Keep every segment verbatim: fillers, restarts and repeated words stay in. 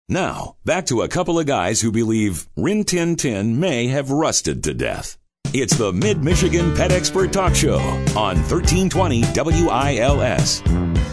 Now, back to a couple of guys who believe Rin Tin Tin may have rusted to death. It's the Mid-Michigan Pet Expert Talk Show on thirteen twenty W I L S.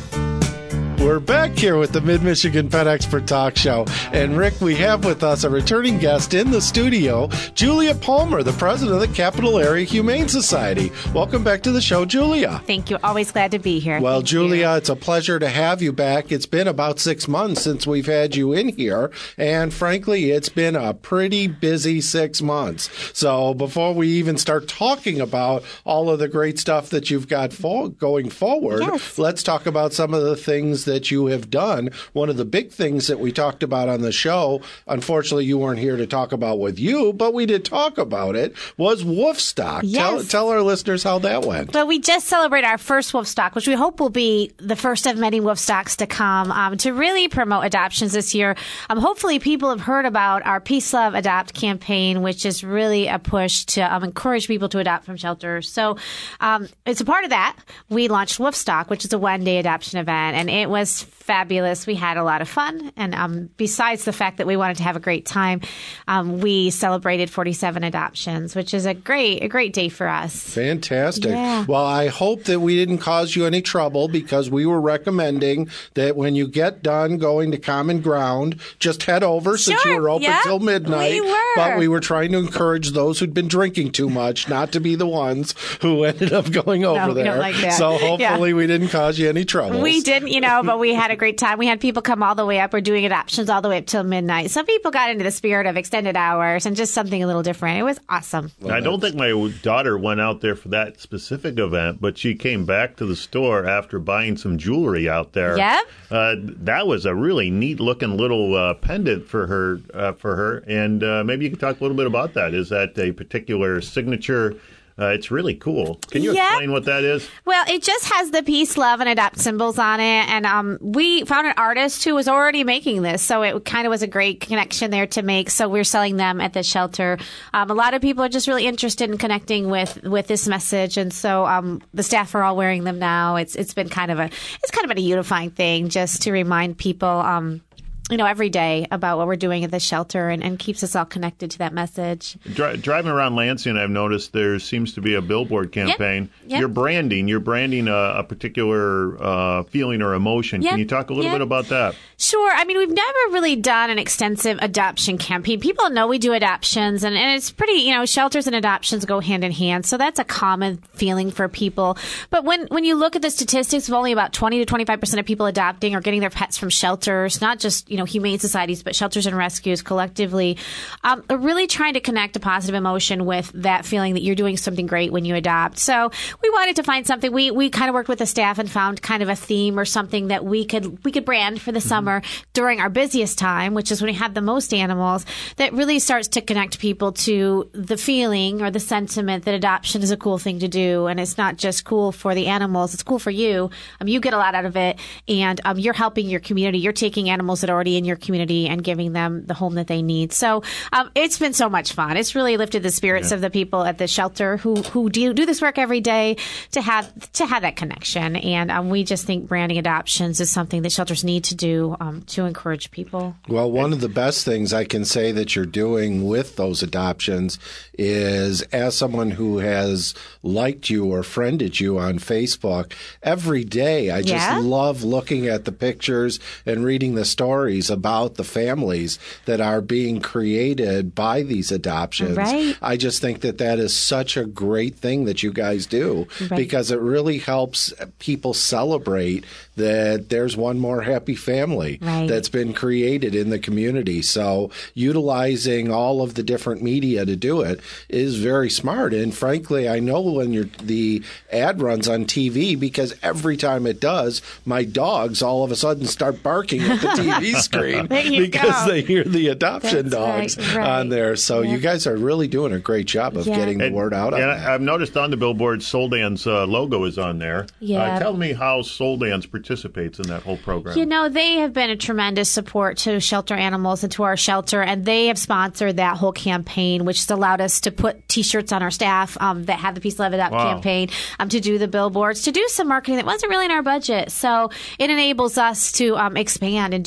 We're back here with the Mid-Michigan Pet Expert Talk Show. And Rick, we have with us a returning guest in the studio, Julia Palmer, the president of the Capital Area Humane Society. Welcome back to the show, Julia. Thank you. Always glad to be here. Well, Thank Julia, you. It's a pleasure to have you back. It's been about six months since we've had you in here. And frankly, it's been a pretty busy six months. So before we even start talking about all of the great stuff that you've got for- going forward, yes. let's talk about some of the things that you have done. One of the big things that we talked about on the show, unfortunately you weren't here to talk about with you, but we did talk about it, was Wolfstock. Yes. Tell, tell our listeners how that went. Well, we just celebrated our first Wolfstock, which we hope will be the first of many Wolfstocks to come, um, to really promote adoptions this year. Um, hopefully people have heard about our Peace, Love, Adopt campaign, which is really a push to um, encourage people to adopt from shelters. So um, it's a part of that. We launched Wolfstock, which is a one-day adoption event, and it was fabulous. We had a lot of fun. And um, besides the fact that we wanted to have a great time, um, we celebrated forty-seven adoptions, which is a great, a great day for us. Fantastic. Yeah. Well, I hope that we didn't cause you any trouble, because we were recommending that when you get done going to Common Ground, just head over since Sure. you were open Yeah, till midnight. we were. But we were trying to encourage those who'd been drinking too much not to be the ones who ended up going over No, we there. don't like that. So hopefully Yeah. we didn't cause you any trouble. We didn't, you know, but we had a great time. We had people come all the way up. We're doing adoptions all the way up till midnight. Some people got into the spirit of extended hours and just something a little different. It was awesome. Well, I don't think my daughter went out there for that specific event, but she came back to the store after buying some jewelry out there. Yep. Uh, that was a really neat-looking little uh, pendant for her. Uh, for her, and uh, maybe you could talk a little bit about that. Is that a particular signature? Uh, it's really cool. Can you Yeah. explain what that is? Well, it just has the peace, love, and adopt symbols on it. And um, we found an artist who was already making this. So it kind of was a great connection there to make. So we're selling them at the shelter. Um, a lot of people are just really interested in connecting with, with this message. And so um, the staff are all wearing them now. It's It's been kind of a, it's kind of been a unifying thing just to remind people, um, you know, every day about what we're doing at the shelter, and, and keeps us all connected to that message. Dri- driving around Lansing, I've noticed there seems to be a billboard campaign. Yep. Yep. You're branding. You're branding a, a particular uh, feeling or emotion. Yep. Can you talk a little Yep. bit about that? Sure. I mean, we've never really done an extensive adoption campaign. People know we do adoptions, and, and it's pretty, you know, shelters and adoptions go hand in hand. So that's a common feeling for people. But when, when you look at the statistics of only about twenty to twenty-five percent of people adopting or getting their pets from shelters, not just, you know, humane societies, but shelters and rescues collectively, um, are really trying to connect a positive emotion with that feeling that you're doing something great when you adopt. So we wanted to find something. We, we kind of worked with the staff and found kind of a theme or something that we could, we could brand for the mm-hmm. summer during our busiest time, which is when we have the most animals, that really starts to connect people to the feeling or the sentiment that adoption is a cool thing to do. And it's not just cool for the animals, it's cool for you. Um, you get a lot out of it, and um, you're helping your community. You're taking animals that are already in your community and giving them the home that they need. So um, it's been so much fun. It's really lifted the spirits yeah. of the people at the shelter who who do, do this work every day to have to have that connection. And um, we just think branding adoptions is something that shelters need to do um, to encourage people. Well, one of the best things I can say that you're doing with those adoptions is, as someone who has liked you or friended you on Facebook, every day I just yeah. love looking at the pictures and reading the stories about the families that are being created by these adoptions. Right. I just think that that is such a great thing that you guys do right. because it really helps people celebrate that there's one more happy family right. that's been created in the community. So utilizing all of the different media to do it is very smart. And frankly, I know when you're, the ad runs on T V, because every time it does, my dogs all of a sudden start barking at the T V screen because go. they hear the adoption That's dogs right, right. on there. So yeah. you guys are really doing a great job of yeah. getting the And, word out on and that. I've noticed on the billboard, Soldan's uh, logo is on there. Yeah. Uh, tell me how Soldan's participates in that whole program. You know, they have been a tremendous support to shelter animals and to our shelter, and they have sponsored that whole campaign, which has allowed us to put T-shirts on our staff um, that have the Peace, Love, Adopt wow. campaign, um, to do the billboards, to do some marketing that wasn't really in our budget. So it enables us to um, expand and do more for the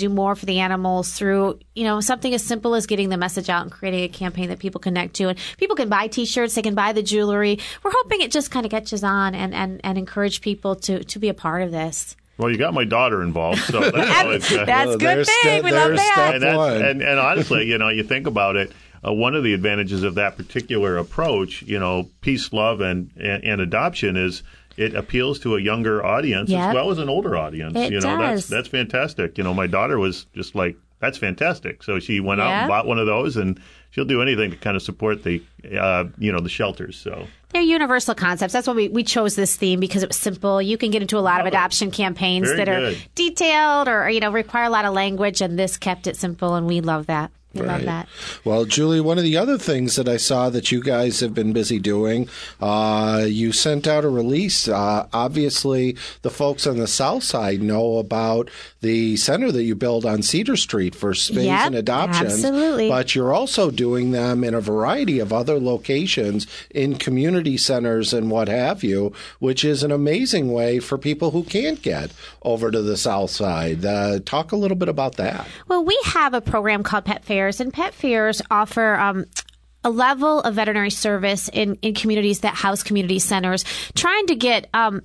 the animals through, you know, something as simple as getting the message out and creating a campaign that people connect to. And people can buy T-shirts, they can buy the jewelry. We're hoping it just kind of catches on and, and, and encourage people to, to be a part of this. Well, you got my daughter involved, so that's always uh, that's a good thing. We love that. And, that's, and, and honestly, you know, you think about it, uh, one of the advantages of that particular approach, you know, peace, love, and, and, and adoption is it appeals to a younger audience yep. as well as an older audience. It you know, does. that's that's fantastic. You know, my daughter was just like, that's fantastic. So she went out yeah. and bought one of those, and she'll do anything to kind of support the, uh, you know, the shelters. So they're universal concepts. That's why we, we chose this theme, because it was simple. You can get into a lot of adoption campaigns Very that good. are detailed or, you know, require a lot of language, and this kept it simple, and we love that. We right. love that. Well, Julie, one of the other things that I saw that you guys have been busy doing, uh, you sent out a release. Uh, obviously, the folks on the south side know about the center that you build on Cedar Street for spays yep, and adoptions. Absolutely. But you're also doing them in a variety of other locations in community centers and what have you, which is an amazing way for people who can't get over to the south side. Uh, talk a little bit about that. Well, we have a program called Pet Fairs, and Pet Fairs offer um, a level of veterinary service in, in communities that house community centers, trying to get um,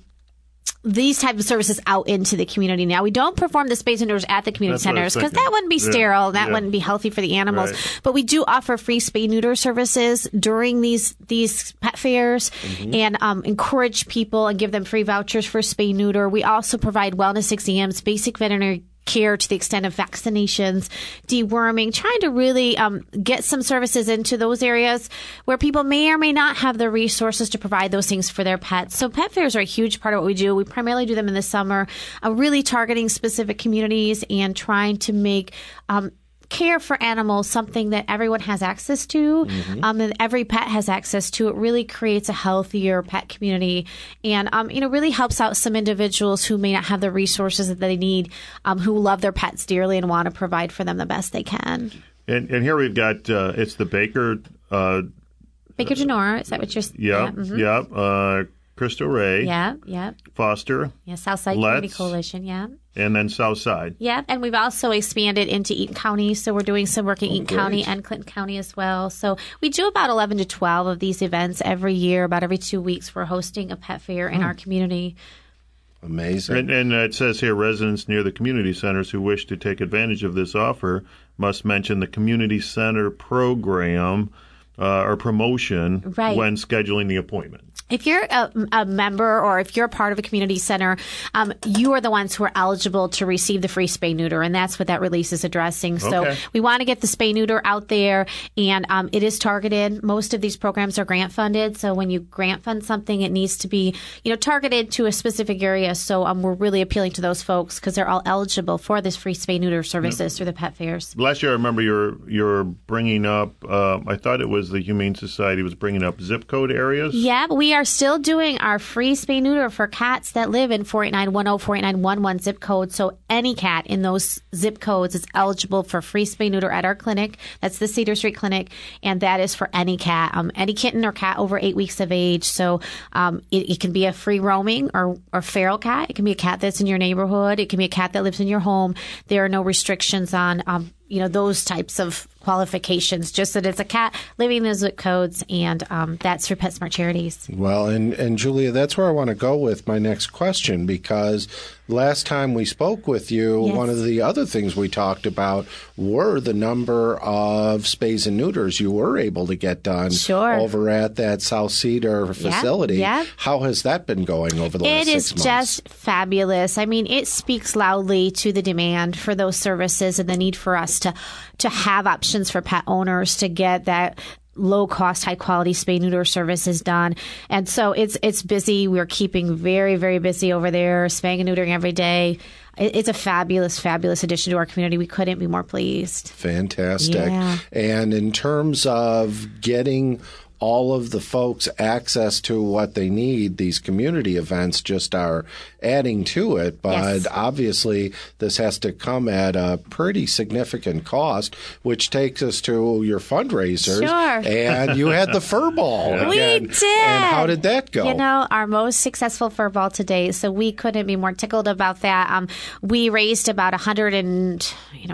these types of services out into the community. Now, we don't perform the spays and neuters at the community That's what I was centers because thinking. that wouldn't be Yeah. sterile. That Yeah. wouldn't be healthy for the animals. Right. But we do offer free spay neuter services during these these pet fairs Mm-hmm. and um, encourage people and give them free vouchers for spay neuter. We also provide wellness exams, basic veterinary care to the extent of vaccinations, deworming, trying to really um, get some services into those areas where people may or may not have the resources to provide those things for their pets. So pet fairs are a huge part of what we do. We primarily do them in the summer, uh, really targeting specific communities and trying to make um, care for animals something that everyone has access to, mm-hmm. um, and every pet has access to. It really creates a healthier pet community, and um, you know, really helps out some individuals who may not have the resources that they need, um, who love their pets dearly and want to provide for them the best they can. And, and here we've got uh, it's the Baker. Uh, Baker Genora, is that what you're? yeah, yeah, mm-hmm. yeah. Uh, Crystal Ray. yeah, yeah, Foster. yeah. Southside Community Let's, Coalition, yeah. And then Southside. Yeah, and we've also expanded into Eaton County, so we're doing some work in Oh, Eaton great. County and Clinton County as well. So we do about eleven to twelve of these events every year. About every two weeks, we're hosting a pet fair in our community. Amazing. And, and it says here, residents near the community centers who wish to take advantage of this offer must mention the community center program uh, or promotion Right. when scheduling the appointment. If you're a, a member or if you're a part of a community center, um, you are the ones who are eligible to receive the free spay neuter, and that's what that release is addressing. So Okay. we want to get the spay neuter out there, and um, it is targeted. Most of these programs are grant funded, so when you grant fund something, it needs to be, you know, targeted to a specific area. So um, we're really appealing to those folks because they're all eligible for this free spay neuter services Mm. through the pet fairs. Last year, I remember you're you're bringing up. Uh, I thought it was the Humane Society was bringing up zip code areas. Yeah, but we are still doing our free spay neuter for cats that live in four eight nine one zero, four eight nine one one zip code. So any cat in those zip codes is eligible for free spay neuter at our clinic. That's the Cedar Street Clinic, and that is for any cat, um, any kitten or cat over eight weeks of age. So um, it, it can be a free roaming or, or feral cat. It can be a cat that's in your neighborhood. It can be a cat that lives in your home. There are no restrictions on um, you know, those types of qualifications, just that it's a cat living in the zip codes, and um, that's through PetSmart Charities. Well, and, and Julia, that's where I want to go with my next question, because last time we spoke with you, Yes. one of the other things we talked about were the number of spays and neuters you were able to get done Sure. over at that South Cedar facility. yeah. How has that been going over the last It is six months? just fabulous. I mean, it speaks loudly to the demand for those services and the need for us to to have options for pet owners to get that low cost, high quality spay neuter services done. And so it's it's busy. We're keeping very, very busy over there, spaying and neutering every day. It- It's a fabulous, fabulous addition to our community. We couldn't be more pleased. Fantastic. Yeah. And in terms of getting all of the folks access to what they need, these community events just are adding to it. But Yes. obviously, this has to come at a pretty significant cost, which takes us to your fundraisers. Sure. And you had the fur ball. We again. did. And how did that go? You know, our most successful fur ball to date. So we couldn't be more tickled about that. Um, we raised about a hundred and you know.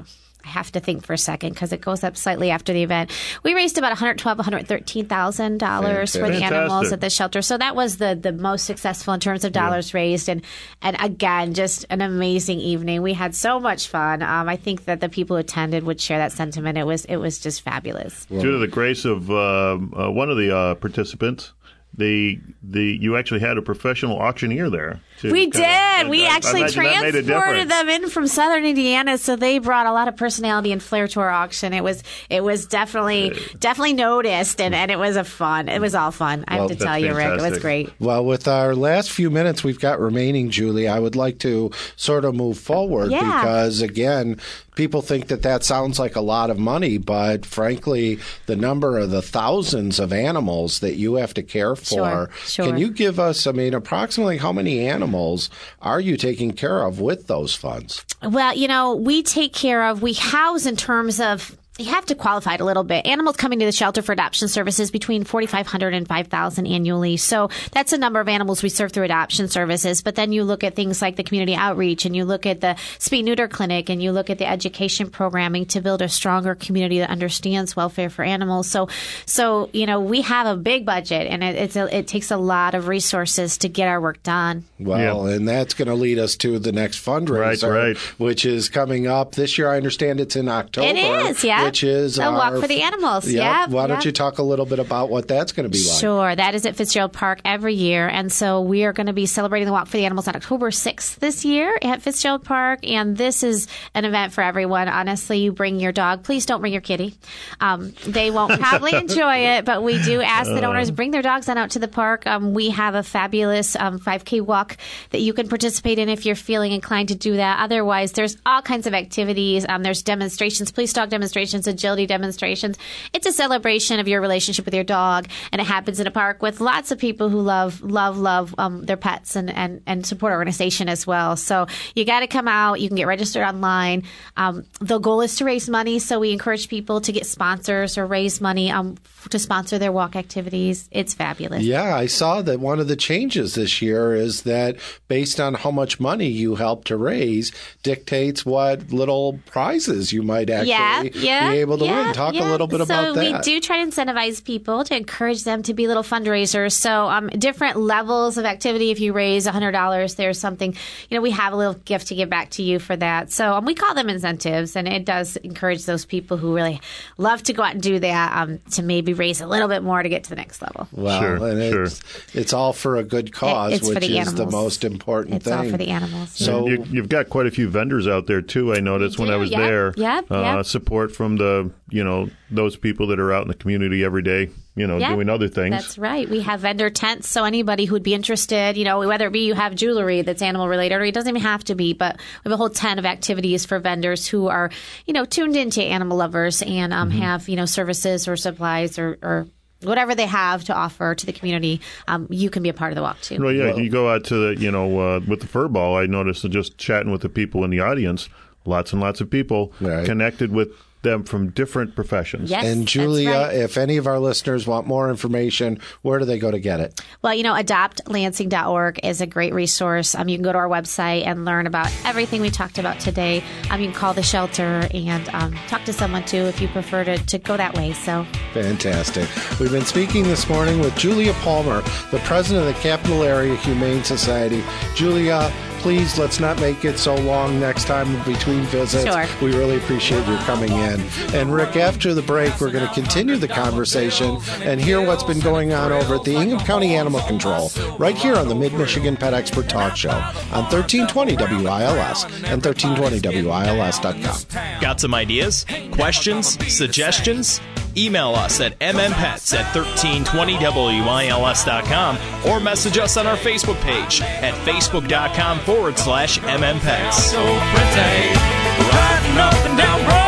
I have to think for a second because it goes up slightly after the event. We raised about one hundred twelve thousand dollars, one hundred thirteen thousand dollars for the Fantastic. animals at the shelter. So that was the, the most successful in terms of dollars yeah. raised. And, and again, just an amazing evening. We had so much fun. Um, I think that the people who attended would share that sentiment. It was it was just fabulous. Due to the grace of uh, uh, one of the uh, participants, the the you actually had a professional auctioneer there. We did. Of, we I, actually I transported them in from Southern Indiana, so they brought a lot of personality and flair to our auction. It was it was definitely uh, definitely noticed, and, and it was a fun. It was all fun. I well, have to tell you, fantastic. Rick, it was great. Well, with our last few minutes we've got remaining, Julie, I would like to sort of move forward yeah. because, again, people think that that sounds like a lot of money, but frankly, the number of the thousands of animals that you have to care for. Sure, sure. Can you give us, I mean, approximately how many animals are you taking care of with those funds? Well, you know, we take care of, we house in terms of, you have to qualify it a little bit. Animals coming to the shelter for adoption services between forty-five hundred and five thousand annually. So that's a number of animals we serve through adoption services. But then you look at things like the community outreach, and you look at the spay neuter clinic, and you look at the education programming to build a stronger community that understands welfare for animals. So, so you know, we have a big budget, and it, it's a, it takes a lot of resources to get our work done. Well, yeah. and that's going to lead us to the next fundraiser, right, right. which is coming up this year. I understand it's in October. It is, yeah. Which is a our, walk for the animals. Yep. Yeah. Why don't yep. you talk a little bit about what that's going to be like? Sure. That is at Fitzgerald Park every year. And so we are going to be celebrating the Walk for the Animals on October sixth this year at Fitzgerald Park. And this is an event for everyone. Honestly, you bring your dog. Please don't bring your kitty. Um, they won't probably enjoy it, but we do ask that owners bring their dogs on out to the park. Um, we have a fabulous um, five K walk that you can participate in if you're feeling inclined to do that. Otherwise, there's all kinds of activities. Um, there's demonstrations, police dog demonstrations, agility demonstrations. It's a celebration of your relationship with your dog, and it happens in a park with lots of people who love, love, love um, their pets and, and, and support our organization as well. So you got to come out. You can get registered online. Um, the goal is to raise money, so we encourage people to get sponsors or raise money um, to sponsor their walk activities. It's fabulous. Yeah, I saw that one of the changes this year is that based on how much money you help to raise dictates what little prizes you might actually yeah, yeah, be able to yeah. win. Talk yeah. a little bit so about that. We do try to incentivize people to encourage them to be little fundraisers. So um, different levels of activity. If you raise one hundred dollars, there's something, you know, we have a little gift to give back to you for that. So um, we call them incentives, and it does encourage those people who really love to go out and do that um, to maybe raise a little bit more to get to the next level. Well, sure, and sure. it's, it's all for a good cause, it, which the is animals. the most important it's thing. It's all for the animals. So you, you've got quite a few vendors out there, too, I noticed We when do, I was yep, there. yep, uh, yep. Support from the, you know, those people that are out in the community every day, you know, yeah, doing other things. That's right. We have vendor tents, so anybody who would be interested, you know, whether it be you have jewelry that's animal related, or it doesn't even have to be, but we have a whole tent of activities for vendors who are, you know, tuned into animal lovers and um, mm-hmm. have, you know, services or supplies or, or whatever they have to offer to the community. Um, you can be a part of the walk too. Well, yeah, well, you go out to the, you know, uh, with the fur ball, I noticed just chatting with the people in the audience, lots and lots of people right. connected with them from different professions. Yes, and Julia, right. if any of our listeners want more information, where do they go to get it? Well, you know, adopt lansing dot org is a great resource. Um, you can go to our website and learn about everything we talked about today. Um, you can call the shelter and um, talk to someone, too, if you prefer to, to go that way. So fantastic. We've been speaking this morning with Julia Palmer, the president of the Capital Area Humane Society. Julia, please, let's not make it so long next time between visits. Sure. We really appreciate your coming in. And Rick, after the break, we're going to continue the conversation and hear what's been going on over at the Ingham County Animal Control, right here on the Mid-Michigan Pet Expert Talk Show on thirteen twenty W I L S and thirteen twenty W I L S dot com. Got some ideas, questions, suggestions? Email us at m m pets at thirteen twenty W I L S dot com or message us on our Facebook page at facebook.com forward slash mmpets. So pretty, riding up and down road.